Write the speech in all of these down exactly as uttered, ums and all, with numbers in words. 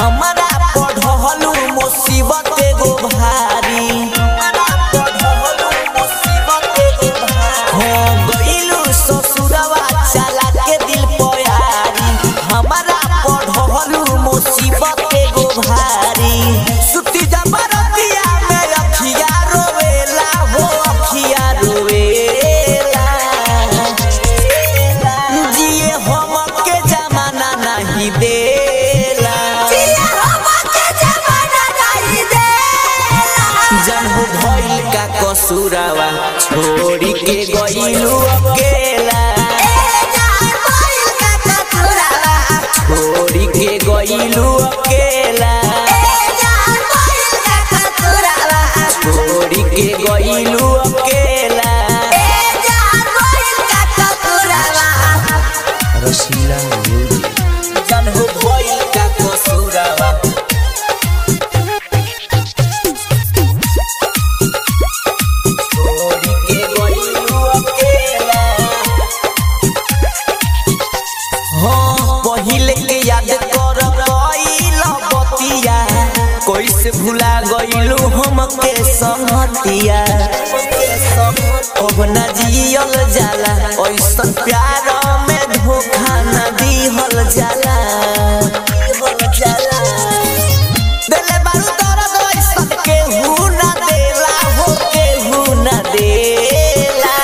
हमारा पढ़लू मुसीबत एगो भारी हो गइलू ससुरवा चला के दिल प्यारी हमारा पढ़लू मुसीबत एगो भारी सुती जबरतिया में अखिया रोवेला हो अखिया रोवेला जिए हम के जमाना नहीं देला जनहु भइल का कसूरावा छोड़ी के गइलू अकेला छोड़ी के गइलू अकेला छोड़ी के गइलू अकेला रसीला म्यूजिक जनहु भइल का कसूरावा पहिले के याद कर कइला बतिया कैसे भुला गइलू हमके संगतिया अब ना जियल जाला ऐसन प्यार में धोखा ना दिहल जाला दिले बारू दर्द ऐसन केहू ना देला हो केहू ना देला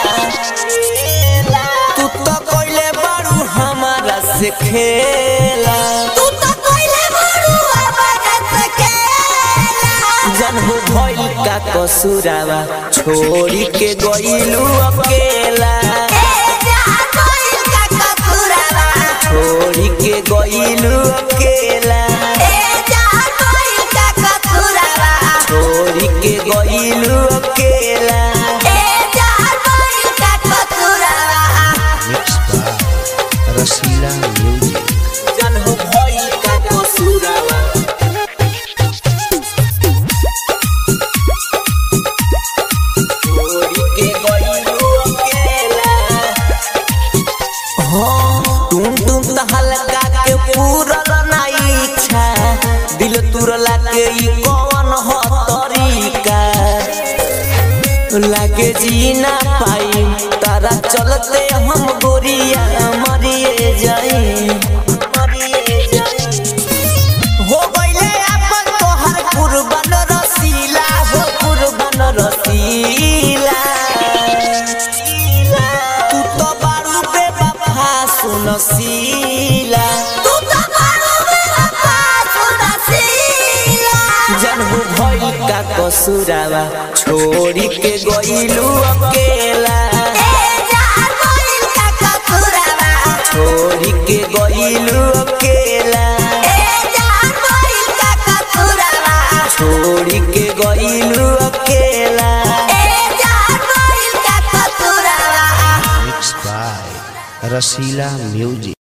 तू तो कइले बारू हमारा से खेला तू तो कइले बारू हमारा से खेला जनहु भइल का कसूरावा छोड़ी के गइलू अकेला छोड़ी के गइलू अकेला छोड़ी के गइलू अकेला मिक्स बाय रसीला म्यूजिक जनहु भइल का कसूरावा छोड़ी के गइलू अकेला हो तुम तुम त हल्का के पूरल ना इच्छा दिल तुरला के ई कौन हो तरीका लागे जी ना पाई तारा चलते हम गोरिया मरिए जाई मरिए जाई हो गइले अपन तोहर कुर्बान रसीला हो कुर्बान रसीला तू तो बारू बेवफा सुनसीला जनहु भइल का कसूरावा छोड़ी के गइलू अकेला छोड़ी के गइलू अकेला छोड़ी के गइलू अकेला मिक्स बाय रसीला म्यूजिक।